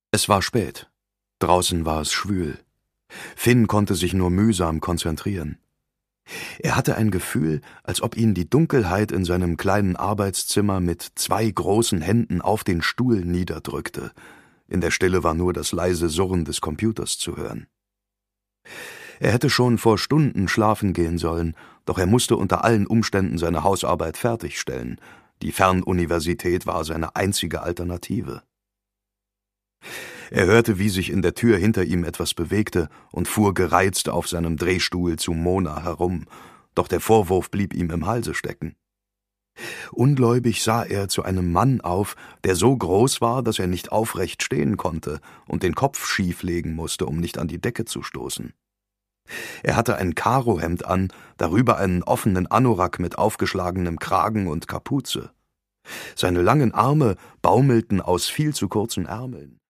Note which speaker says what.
Speaker 1: Es war spät. Draußen war es schwül. Finn konnte sich nur mühsam konzentrieren. Er hatte ein Gefühl, als ob ihn die Dunkelheit in seinem kleinen Arbeitszimmer mit 2 großen Händen auf den Stuhl niederdrückte. In der Stille war nur das leise Surren des Computers zu hören. Er hätte schon vor Stunden schlafen gehen sollen, doch er musste unter allen Umständen seine Hausarbeit fertigstellen. Die Fernuniversität war seine einzige Alternative. Er hörte, wie sich in der Tür hinter ihm etwas bewegte und fuhr gereizt auf seinem Drehstuhl zu Mona herum, doch der Vorwurf blieb ihm im Halse stecken. Ungläubig sah er zu einem Mann auf, der so groß war, dass er nicht aufrecht stehen konnte und den Kopf schief legen musste, um nicht an die Decke zu stoßen. Er hatte ein Karohemd an, darüber einen offenen Anorak mit aufgeschlagenem Kragen und Kapuze. Seine langen Arme baumelten aus viel zu kurzen Ärmeln.